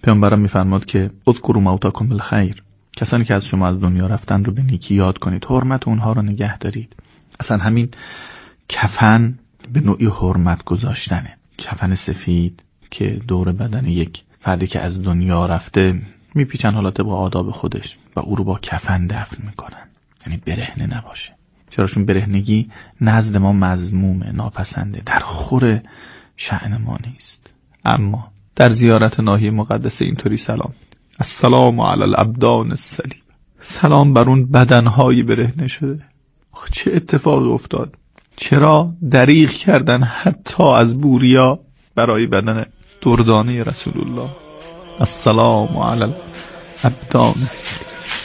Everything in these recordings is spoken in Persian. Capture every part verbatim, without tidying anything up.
پیامبرم میفرماد که اذکروا موتاکم بالخیر، کسانی که از شما از دنیا رفتن رو به نیکی یاد کنید، حرمت اونها رو نگه دارید. اصلا همین کفن به نوعی حرمت گذاشتنه. کفن سفید که دور بدن یک فردی که از دنیا رفته میپیچن حالات با آداب خودش و او رو با کفن دفن میکنن، یعنی برهنه نباشه. چرا؟ چون برهنگی نزد ما مذمومه، ناپسنده، در خور شأن ما نیست. اما در زیارت ناحیه مقدسه اینطوری سلام: السلام علی الابدان السلیم، سلام بر اون بدنهای برهنه شده. چه اتفاقی افتاد؟ چرا دریغ کردن حتی از بوریا برای بدن دردانه رسول الله؟ السلام علی الابدان السلیم.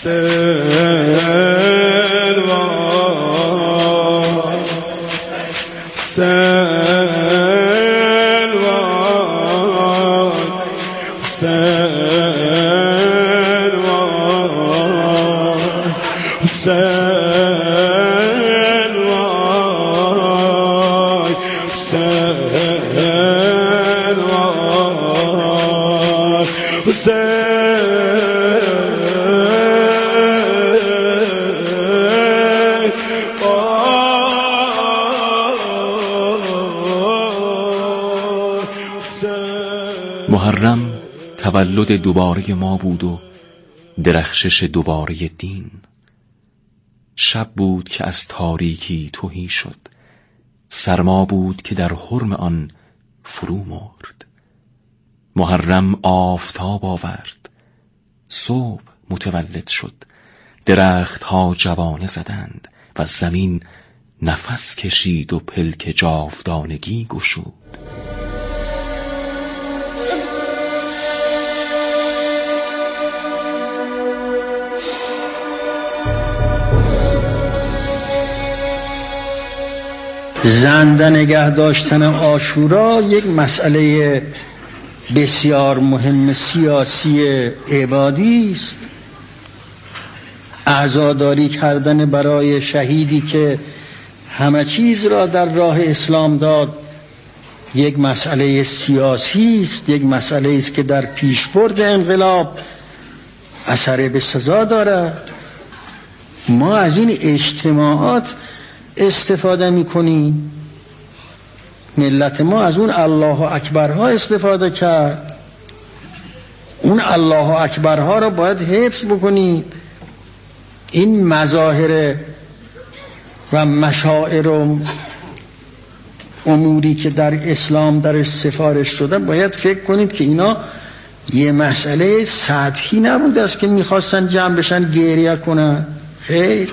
محرم تولد دوباره ما بود و درخشش دوباره دین. شب بود که از تاریکی تهی شد، سرما بود که در حرم آن فرو مرد. محرم آفتاب آورد، صبح متولد شد، درختها جوانه زدند و زمین نفس کشید و پلک جاودانگی گشود. زنده نگه داشتن عاشورا یک مسئله بسیار مهم سیاسی عبادی است. عزاداری کردن برای شهیدی که همه چیز را در راه اسلام داد یک مسئله سیاسی است، یک مسئله است که در پیشبرد انقلاب اثر به سزا دارد. ما از این اجتماعات استفاده میکنیم. ملت ما از اون الله اکبرها استفاده کرد. اون الله اکبرها را باید حفظ بکنید. این مظاهر و مشاعر و اموری که در اسلام در سفارش شده باید فکر کنید که اینا یه مسئله سطحی نبوده است که میخواستن جمع بشن گریه کنن. خیر،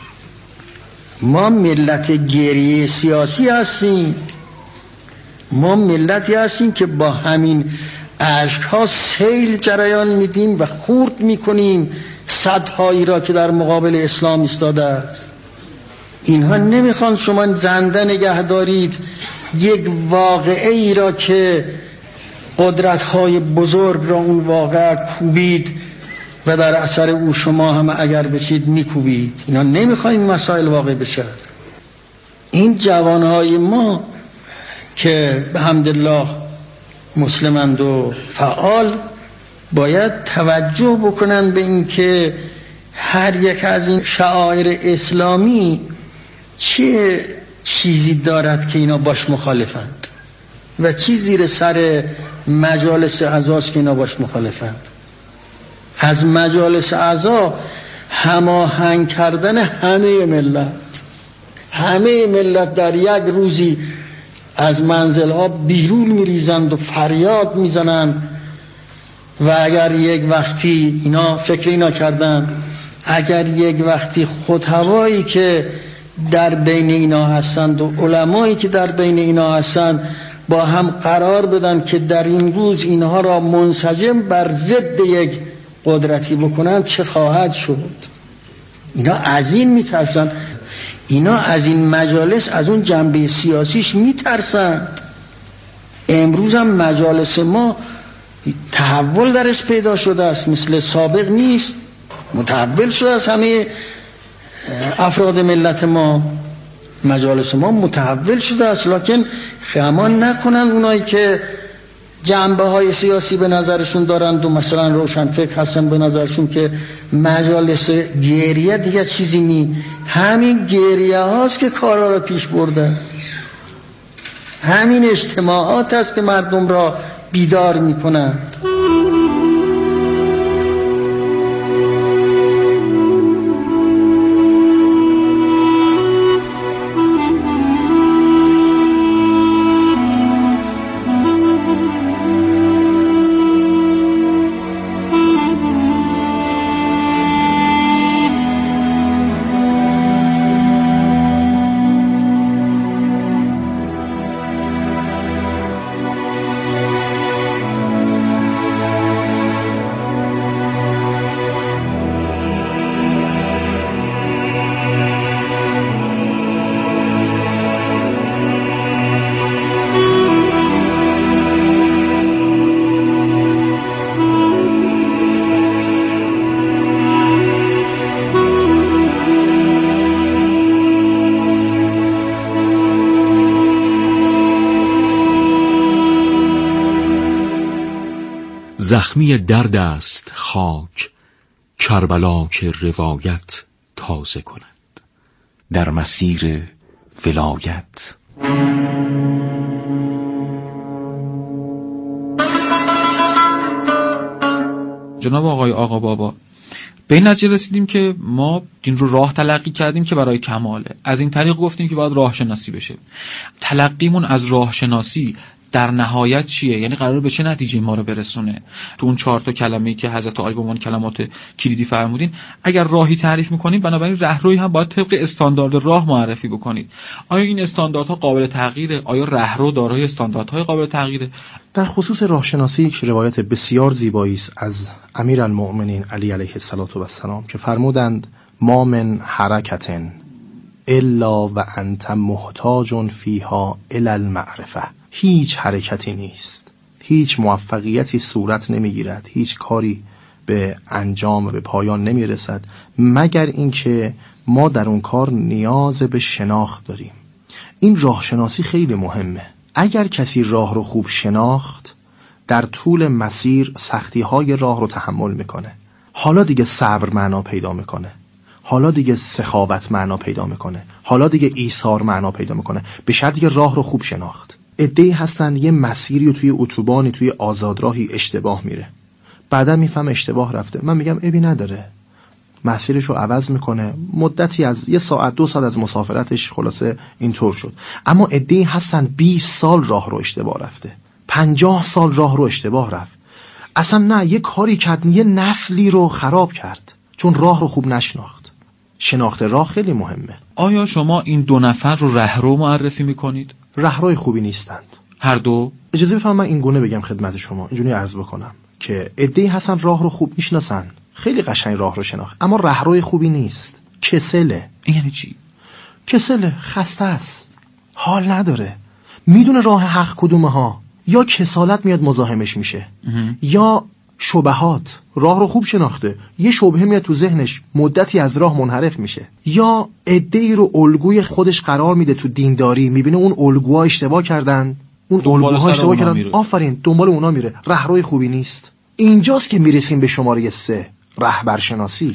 ما ملت گریه سیاسی هستیم. ما ملتی هستیم که با همین اشک‌ها سیل جریان میدیم و خورد میکنیم صدهایی را که در مقابل اسلام ایستاده است. اینها نمیخوان شما زنده نگه دارید یک واقعه ای را که قدرت‌های بزرگ را اون واقعه کوبید و در اثر او شما هم اگر بشید میکوبید. اینا نمیخوایم مسائل واقع بشه. این جوانهای ما که به حمدالله مسلمند و فعال باید توجه بکنن به این که هر یک از این شعائر اسلامی چه چیزی دارد که اینا باش مخالفند و چی زیر سر مجالس اعضاست که اینا باش مخالفند. از مجالس اعضا هماهنگ کردن همه ملت. همه ملت در یک روزی از منزلها بیرون میریزند و فریاد میزنند و اگر یک وقتی اینا فکر اینا کردن اگر یک وقتی خطبایی که در بین اینا هستند و علمایی که در بین اینا هستند با هم قرار بدن که در این روز اینها را منسجم بر ضد یک قدرتی بکنن چه خواهد شد. اینا از این میترسن. اینا از این مجالس از اون جنبه سیاسیش میترسند. امروز هم مجالس ما تحول درش پیدا شده است، مثل سابق نیست، متحول شده است. همه افراد ملت ما مجالس ما متحول شده است، لکن خمان نکنن اونایی که جنبه های سیاسی به نظرشون دارند و مثلا روشنفکر هستن به نظرشون که مجالس گریه دیگه چیزی نی. همین گریه هاست که کارا رو پیش برده، همین اجتماعات هست که مردم را بیدار میکنند. زخمی درد است خاک کربلا که روایت تازه کند در مسیر ولایت. جناب آقای آقا بابا، به این نتیجه رسیدیم که ما دین رو راه تلقی کردیم که برای کماله. از این طریق گفتیم که باید راه شناسی بشه. تلقیمون از راه شناسی در نهایت چیه؟ یعنی قراره به چه نتیجه ما رو برسونه؟ تو اون چهار تا کلمه‌ای که حضرت عالی به عنوان کلمات کلیدی فرمودین، اگر راهی تعریف می‌کنید بنابراین راهروی هم باید طبق استاندارد راه معرفی بکنید. آیا این استانداردها قابل تغییره؟ آیا راهرو دارای استانداردهای قابل تغییره؟ در خصوص راهشناسی یک روایت بسیار زیبایی است از امیرالمؤمنین علی علیه السلام که فرمودند ما من حرکت الا و انت محتاج فیها الی المعرفه. هیچ حرکتی نیست، هیچ موفقیتی صورت نمیگیرد، هیچ کاری به انجام و به پایان نمیرسد مگر اینکه ما در اون کار نیاز به شناخت داریم. این راه شناسی خیلی مهمه. اگر کسی راه رو خوب شناخت در طول مسیر سختی های راه رو تحمل میکنه. حالا دیگه صبر معنا پیدا میکنه، حالا دیگه سخاوت معنا پیدا میکنه، حالا دیگه ایثار معنا پیدا میکنه، به شرطی که راه رو خوب شناخت. عده‌ای هستن یه مسیری رو توی اتوبانی توی آزادراهی اشتباه میره، بعدا میفهم اشتباه رفته. من میگم عیبی نداره، مسیرش رو عوض میکنه، مدتی از یه ساعت دو ساعت از مسافرتش خلاصه اینطور شد. اما عده‌ای هستن بیست سال راه رو اشتباه رفته، پنجاه سال راه رو اشتباه رفت، اصلا نه یه کاری کرد یه نسلی رو خراب کرد چون راه رو خوب نشناخت. شناخت راه خیلی مهمه. آیا شما این دو نفر رو راهرو معرفی میکنید؟ راهروی خوبی نیستند هر دو. اجازه بفرمایید من این گونه بگم خدمت شما، اینجوری عرض بکنم که عده‌ای هستن راه رو خوب میشناسن، خیلی قشنگ راه رو شناخت، اما راهروی خوبی نیست، کسله. این یعنی چی؟ کسله، خسته است، حال نداره، میدونه راه حق کدومه ها، یا کسالت میاد مزاحمش میشه یا شبهات. راه رو خوب شناخته، یه شبهه میاد تو ذهنش، مدتی از راه منحرف میشه، یا عده‌ای رو الگوی خودش قرار میده تو دینداری، میبینه اون الگوها اشتباه کردن، اون الگوها اشتباه کردن، آفرین دنبال اونا میره. راهروی خوبی نیست. اینجاست که میرسیم به شماره سه، رهبرشناسی.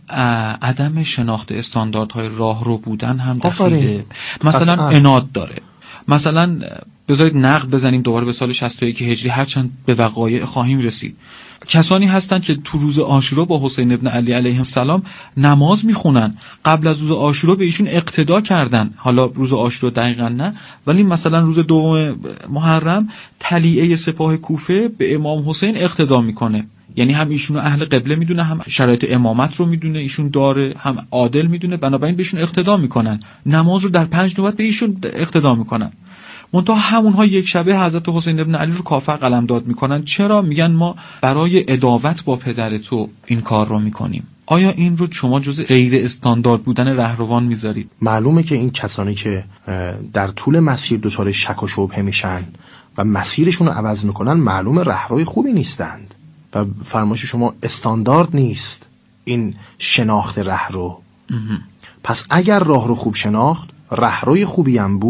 عدم شناخت استانداردهای راهرو بودن هم دخیله. مثلا عناد داره. مثلا بذارید نقد بزنیم دوباره به سال شصت و یک هجری، هرچند به وقایع خواهیم رسید. کسانی هستند که تو روز عاشورا با حسین ابن علی علیه السلام نماز میخونن، قبل از روز عاشورا به ایشون اقتدا کردن. حالا روز عاشورا دقیقا نه، ولی مثلا روز دوم محرم طلیعه سپاه کوفه به امام حسین اقتدا میکنه، یعنی هم ایشونو اهل قبله میدونه، هم شرایط امامت رو میدونه ایشون داره، هم عادل میدونه، بنابراین بهشون اقتدا میکنن، نماز رو در پنج نوبت به ایشون اقتدا میکنن. منتها همونها یک شبه حضرت حسین ابن علی رو کافر قلمداد میکنن. چرا؟ میگن ما برای عداوت با پدر تو این کار رو میکنیم. آیا این رو شما جز غیر استاندارد بودن رهروان میذارید؟ معلومه که این کسانی که در طول مسیر دچار شک و شبهه میشن و مسیرشون رو عوض میکنن، معلومه رهروی خوبی نیستند و فرمایش شما استاندارد نیست این شناخت رهرو. پس اگر راه رو خوب شناخت، رهروی خوبی هم بود،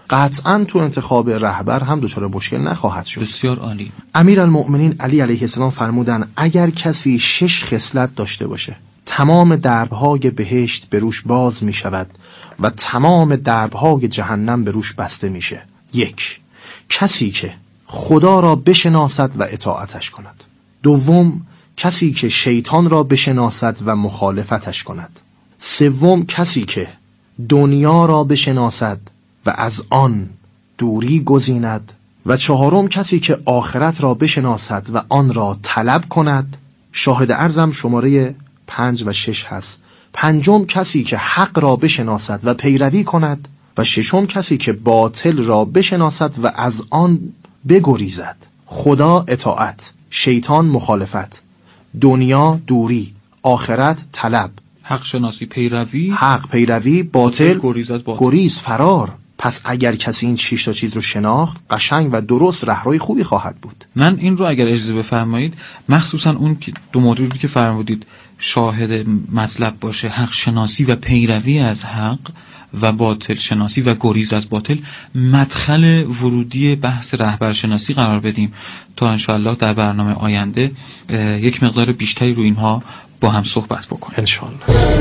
قطعا تو انتخاب رهبر هم دچار مشکل نخواهد شد. بسیار عالی. امیرالمؤمنین علی علیه السلام فرمودن اگر کسی شش خصلت داشته باشه تمام دربهای بهشت به روش باز می شود و تمام دربهای جهنم به روش بسته میشه. یک، کسی که خدا را بشناسد و اطاعتش کند. دوم، کسی که شیطان را بشناسد و مخالفتش کند. سوم، کسی که دنیا را بشناسد و از آن دوری گزیند. و چهارم، کسی که آخرت را بشناسد و آن را طلب کند. شاهد ارزم شماره پنج و شش هست. پنجم، کسی که حق را بشناسد و پیروی کند. و ششم، کسی که باطل را بشناسد و از آن بگریزد. خدا اطاعت، شیطان مخالفت، دنیا دوری، آخرت طلب، حق شناسی پیروی، حق پیروی، باطل گریز از باطل، گریز فرار. پس اگر کسی این شش تا چیز رو شناخت قشنگ و درست رهروی خوبی خواهد بود. من این رو اگر اجازه بفرمایید مخصوصا اون دو موضوعی که فرمودید شاهد مطلب باشه، حق شناسی و پیروی از حق و باطل شناسی و گریز از باطل، مدخل ورودی بحث رهبرشناسی قرار بدیم تا انشاءالله در برنامه آینده یک مقدار بیشتری رو اینها با هم صحبت بکنیم انشاءالله.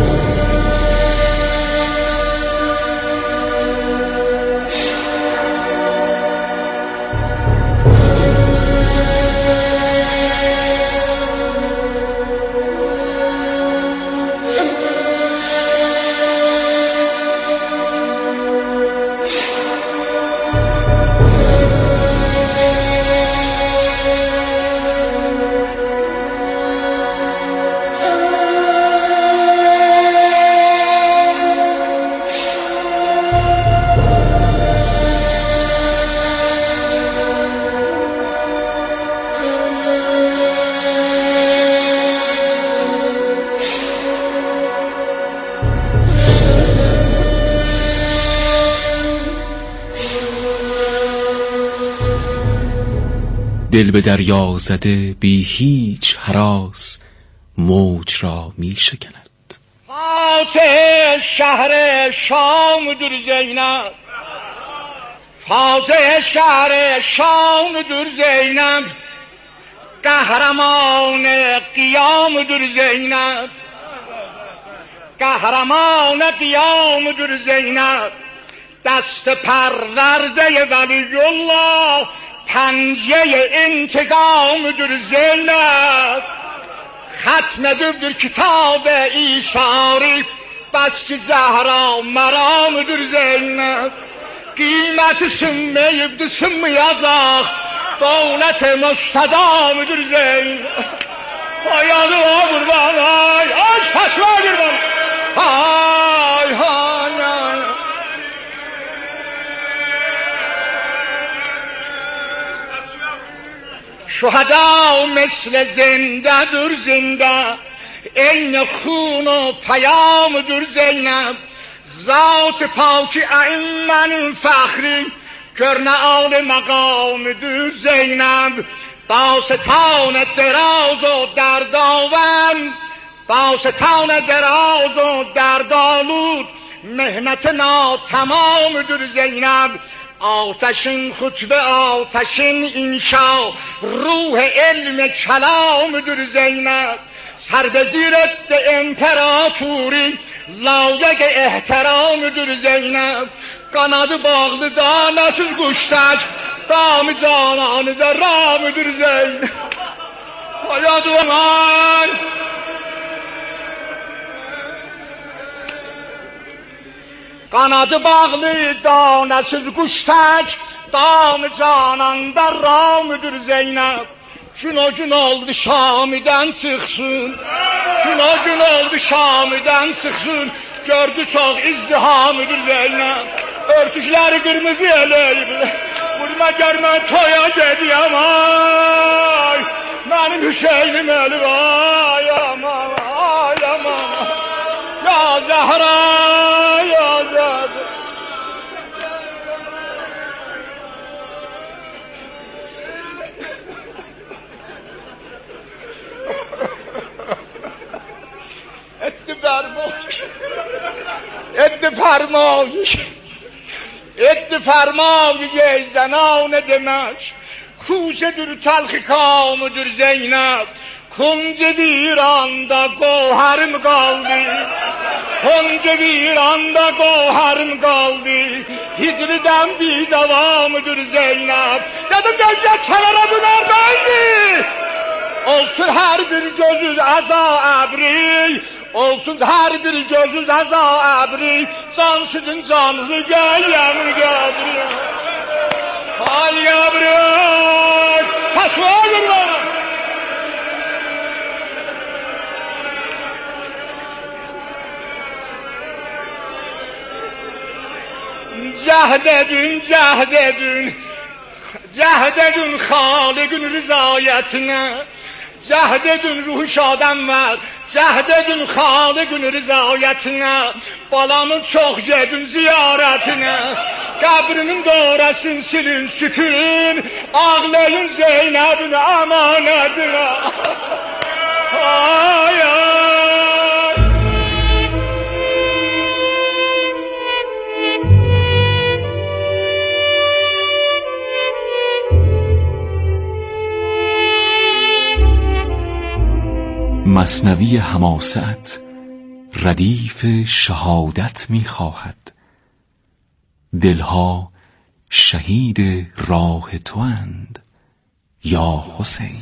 دل به دریا زده بی هیچ هراس موج را می شکند. فاتح شهر شام دور زینب، فاتح شهر شام دور زینب، قهرمان قیام دور زینب، قهرمان قیام دور زینب، دست پرورده ولی الله، پنجه انتقام در زینب، ختم در کتاب ایشاری بس که زهرا مرام در زینب، قیمت سمه ابد سمه یزاق دولت مستدام در زینب. آیا دعا قربان آی آش پشوا قربان آی آی آی شهدا مثل زنده در زنده، این خون و پیام در زینب، ذات پاکی ائمن فخری کرن آل مقام در زینب، داستان دراز و دردآور، داستان دراز و دردآلود، مهنت ناتمام در زینب، آتشین خطبه آتشین انشا، روح علم کلام در زینب، سر به زیر امپراتوری لایق احترام در زینب، قناد باغlı danasız kuştaç damı cananı da ramıdır Zeynep. Hayat aman Kanadı bağlı danasız kuştaç damı canan da ramıdır Zeynep. Gün o gün oldu Şami'den çıksın, gün o gün oldu Şami'den çıksın, gördü çok izdihamıdır Zeynep. Örtüşleri kırmızı eleyip, vurma görme toya gediyem ay, benim Hüseyin'im eli vay aman ay aman, ya Zahra ya Zahra. Etti vermoş, etti fermoş, اد فرمای زنان دمشق کوچه در تلخ کام و در زینب کنج ویراندا گوهرم qaldı کنج ویراندا گوهرم qaldı hicrdən bir davamıdır Zeynep dedim gel gel kenara bu neredeydi olsun her bir gözüz aza əbri olsun her bir gözüz aza əbri cansızın canlı gəyəmin qəbri ay qəbri təşvədir bana cəhd edin, cəhd edin, cəhd edin Xaliqin rızayətinə, cəhd edin ruhu şadan var, cəhd edin Xaliqin rızayətinə, balamın çox gedin ziyarətinə, qəbrinin doğrasın silin sütün, ağlayın Zeynəbin amanətinə. Ay ay. مثنوی حماست ردیف شهادت می خواهد دلها شهید راه تو اند یا حسین.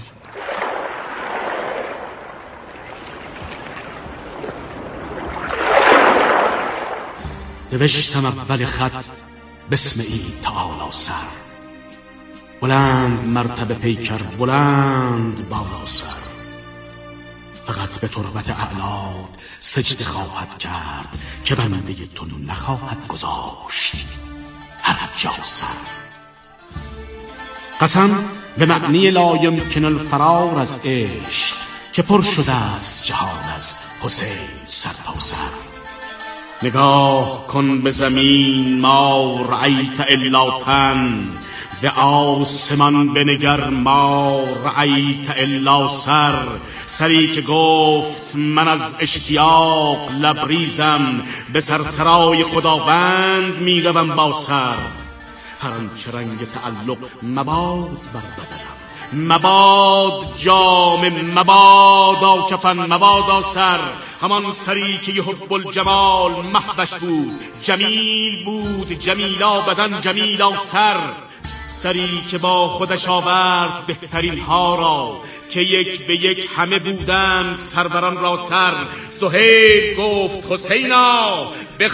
نوشتم اول خط بسم ای تعالی سر بلند مرتبه پیکر بلند بالا سر فقط به تربت اعلاد سجده خواهد کرد که بنده تو نخواهد گذاشت هر جا سر. قسم به معنی لا یمکن الفرار از عشق که پر شده است جهان از حسین سر تا سر. نگاه کن به زمین ما رأیت الا تن به آسمان بنگر ما رأیت الا سر. سری که گفت من از اشتیاق لبریزم به سرسرای خداوند میروم با سر. هر آنچه رنگ تعلق مباد بر بدنم مباد جام مبادا کفن مبادا سر. همان سری که یحب الجمال محوش بود جمیل بود جمیلا بدن جمیلا سر. سری که با خودش آورد بهترین ها را که یک به یک همه بودند سروران را سر. سهیل گفت حسینا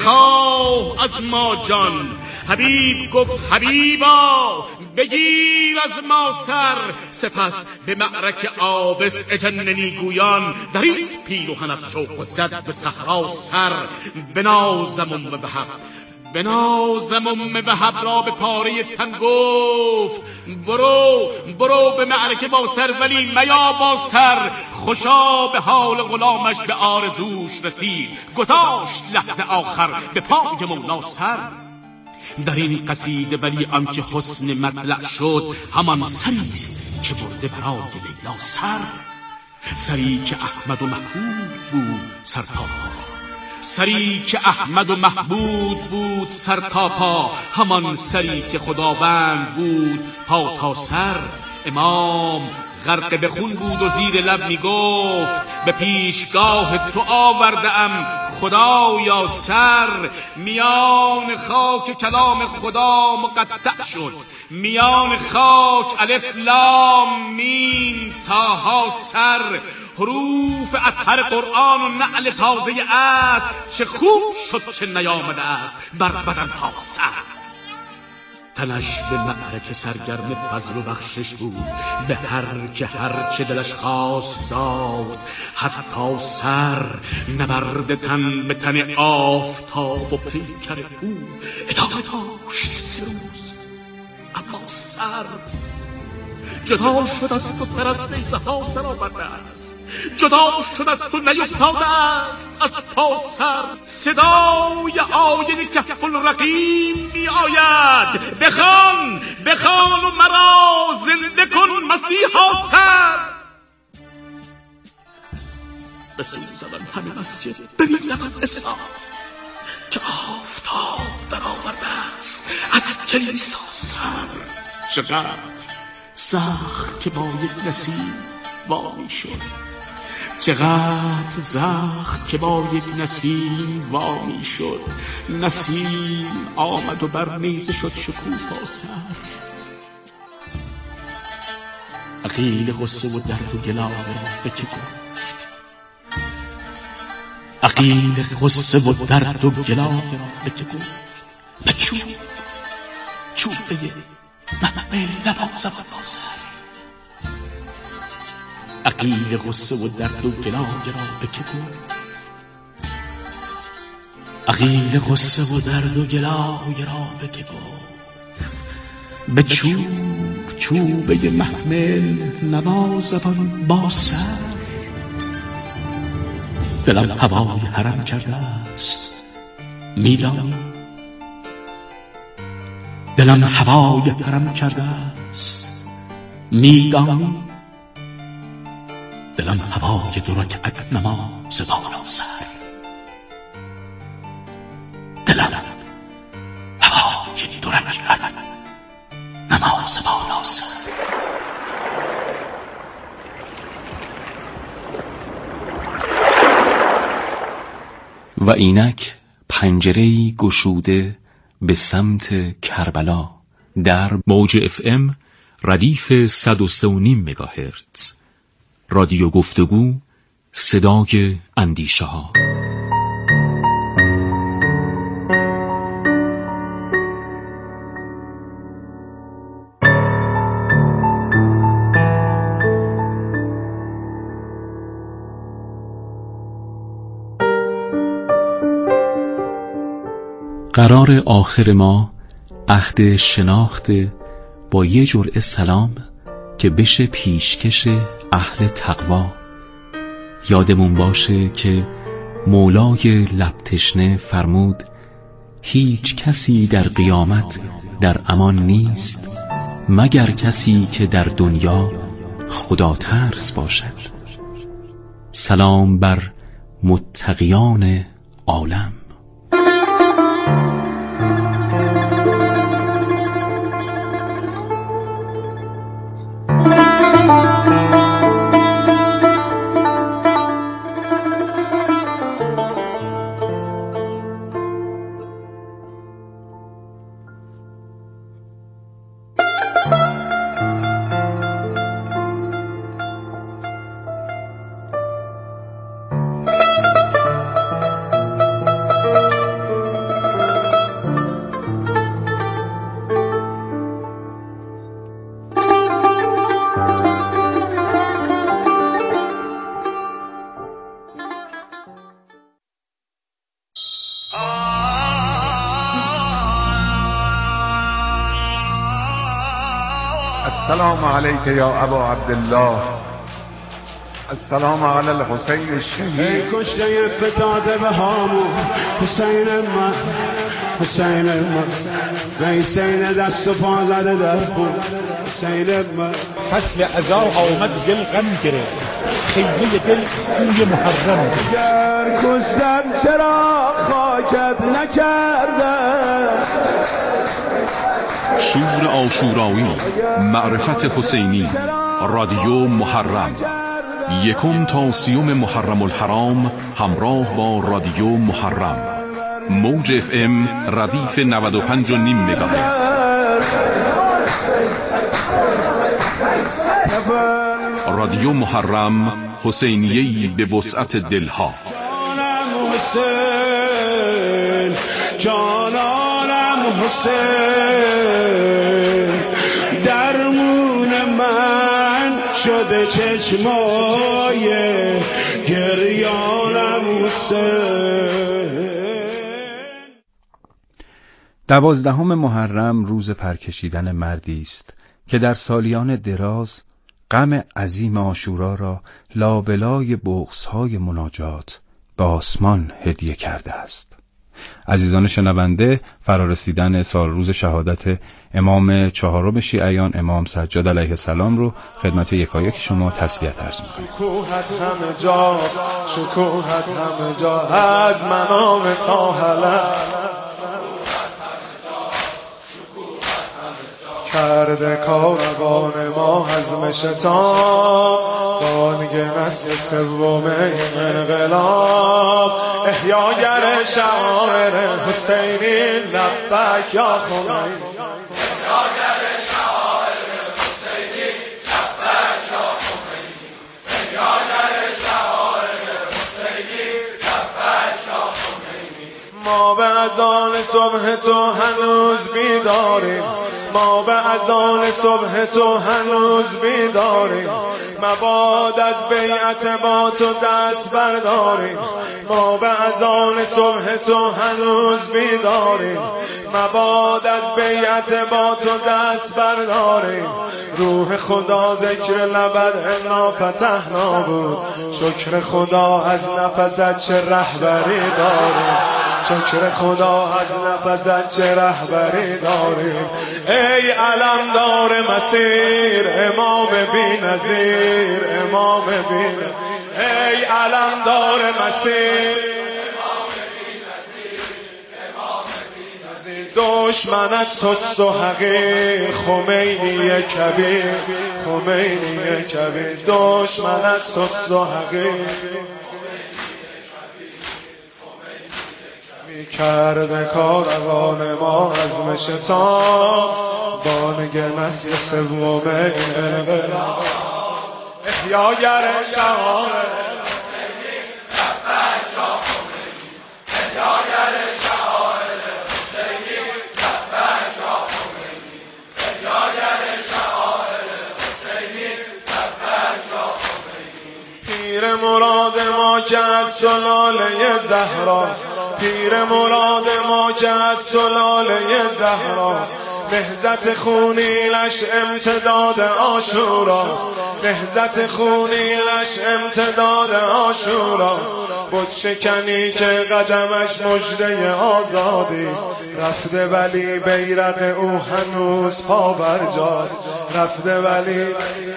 بخواه از ما جان حبیب گفت حبیبا بگیر از ما سر. سپس به معرک آبس اجننی گویان درید پیروهن از شوق و زد به صحرا سر. بنازم ام بهب بنازم ام بهب را به پاره تن گفت برو برو به معرکه با سر ولی میا با سر. خوشا به حال غلامش به آرزوش رسید گذاشت لحظه آخر به پای مولا سر. در این قصیده ولی آنچه حسن مطلع شد همان سریست که برده برای لیلا سر. سری که احمد و محبوب بود سر تا پا سری که احمد و محمود بود سر تا پا همان سری که خداوند بود پا تا سر. امام غرق به خون بود و زیر لب می گفت به پیشگاه تو آورده ام خدایا سر. میان خاک کلام خدا مقطع شد میان خاک الف لام میم تاها سر. حروف اطهر قرآن و نعل تازه است چه خوب شد چه نیامده است بر بدن تا سر. تنش به معرکه سرگرم فضل و بخشش بود به هر که هر چه دلش خواست داد حتی سر. نبرد تن به تن آفتاب و پیکر او ادامه داشت سه روز اما سر جدا شد از تو سر از نیزه ها در آورده است جدا شد از تو نیفتاده است از پا سر. صدای آیه کهف الرقیم می آید بخوان بخوان و مرا زنده کن مسیحا سر. بسوزدم همه مسجد ببینم اسلام که آفتاب در آورده است از کلیسا سر. چقدر سخت که با یک نسیم وامی شد، چقدر زخم که با یک نسیم وامی شد. نسیم آمد و بر نیزه شد شکوفا سر. عقیل غصه و درد و گلا به که گفت، عقیل غصه و درد و گلا به که گفت. به چوب چوبه محمل نبازم با سر. عقیل غصه و درد و گلا به که گفت، عقیل غصه و درد و گلا به که گفت. به چوب چوبه محمل نوازم با سر. دلم هوای حرم کرده است میدانی، دلم هوای حرم کرده است میدانی. دلم هوای دو رکعت نماز بالا سر. دلم هوای دو رکعت نماز بالا سر. و اینک پنجره‌ای گشوده به سمت کربلا در موج اف ام ردیف صد و سه و نیم مگاهرتز. رادیو گفتگو، صدای اندیشه ها. قرار آخر ما عهد شناخت با یه جرعه سلام که بشه پیشکش اهل تقوا. یادمون باشه که مولای لب تشنه فرمود هیچ کسی در قیامت در امان نیست مگر کسی که در دنیا خدا ترس باشد. سلام بر متقیان عالم. السلام علیک یا ابا عبدالله، السلام علی الحسین الشهید. کشته فتاده به هامون حسین من، حسین من، حسین دست و پا زده در خون حسین من. فصل عزا آمد دل غم گرفت، خیلی دل کوی محرم. گر کشتم چرا خاکت نکردم. شور عاشورایی، معرفت حسینی، رادیو محرم، یکم تا سیوم محرم الحرام همراه با رادیو محرم. موج اف ام ردیف نود و پنج و نیم مگاهرتز. رادیو محرم، حسینیه‌ای به وسعت دلها. جانانم حسین، درمون من شده چشمای گریانم حسین. دوازدهم محرم روز پرکشیدن مردی است که در سالیان دراز غم عظیم عاشورا را لابلای بغض‌های مناجات به آسمان هدیه کرده است. عزیزان شنونده، فرارسیدن سال روز شهادت امام چهارم شیعیان امام سجاد علیه السلام رو خدمت یکایک شما تسلیت عرض می‌کنم. شکوهت همه جا، شکوهت همه جا، از منام تا حلم. کرده کاروان ما حزم شتاب بانگ نسل سوم انقلاب احیاگر شعائر حسینی لبک یا خمینی ما به اذان صبح تو هنوز بیداریم ما به اذان صبح تو هنوز بیداریم مباد از بیعت با تو دست برداریم ما به اذان صبح تو هنوز بیداریم مباد از بیعت با تو دست برداریم روح خدا ذکر لبد انا فتحنا بود شکر خدا از نفست چه رهبری داریم شکر خدا از نفست چه رهبری داریم ای علمدار مسیر امام بی‌نظیر امام بی‌نظیر ای علمدار مسیر دشمنت سست و حقیر خمینی کبیر خمینی کبیر دشمنت سست و حقیر کرده کاروان ما عزم شتاب بانگ نسل سوم انقلاب احیاگر شعائر حسینی لبک یا خمینی احیاگر شعائر حسینی لبک یا خمینی احیاگر شعائر حسینی لبک یا خمینی پیر مراد ما که از سلاله زهراست پیر مراد ما که از سلاله زهراست نهضت خونینش امتداد عاشوراست نهضت خونینش امتداد عاشوراست بت شکنی که قدمش مژده آزادیست رفته ولی بیرق او هنوز پا برجاست رفته ولی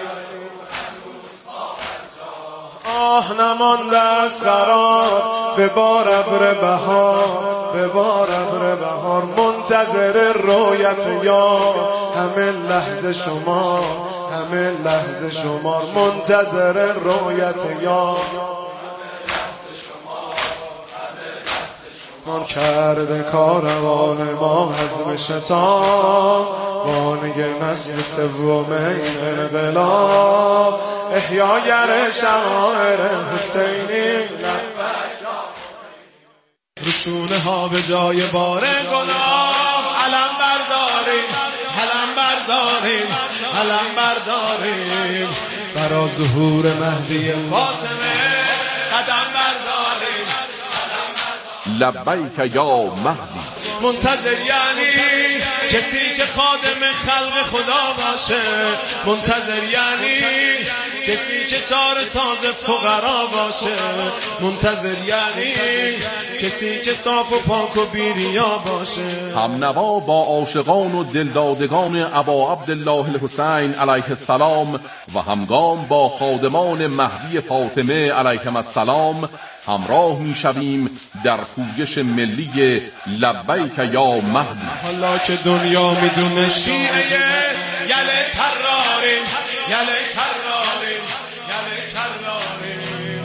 آه نمانده از قرار به بار ابر بهار به بار ابر بهار منتظر رویت یا همه لحظه شما همه لحظه شما منتظر رویت یا من کرده کاروان ما حزم شتاب بانگ نسل سوم انقلاب احیاگر شعائر حسینی رسونه ها به جای بار گناه علم برداریم علم برداریم علم برداریم برا ظهور مهدی فاطمه قدم برداریم لبیک یا مهدی منتظر یعنی کسی که خادم خلق خدا باشه منتظر یعنی کسی که چار ساز فقرا باشه منتظر یعنی کسی که صاف و پاک و بیریا باشه هم نوا با عاشقان و دلدادگان ابا عبدالله الحسین علیه السلام و همگام با خادمان مهدی فاطمه علیهم السلام همراه می شویم در پویش ملی لبیک یا مهدی. حالا که دنیا میدونه شیعه یله کراریم یله کراریم یله کراریم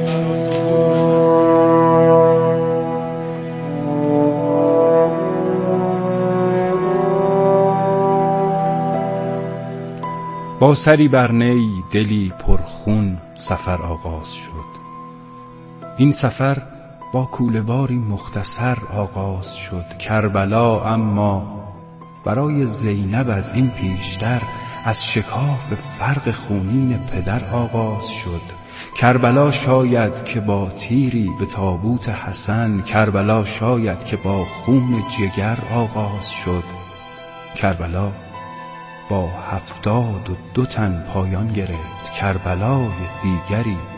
با سری بر نی دلی پرخون سفر آغاز شد. این سفر با کوله‌باری مختصر آغاز شد. کربلا اما برای زینب از این پیشتر از شکاف فرق خونین پدر آغاز شد. کربلا شاید که با تیری به تابوت حسن، کربلا شاید که با خون جگر آغاز شد. کربلا با هفتاد و دو تن پایان گرفت. کربلای دیگری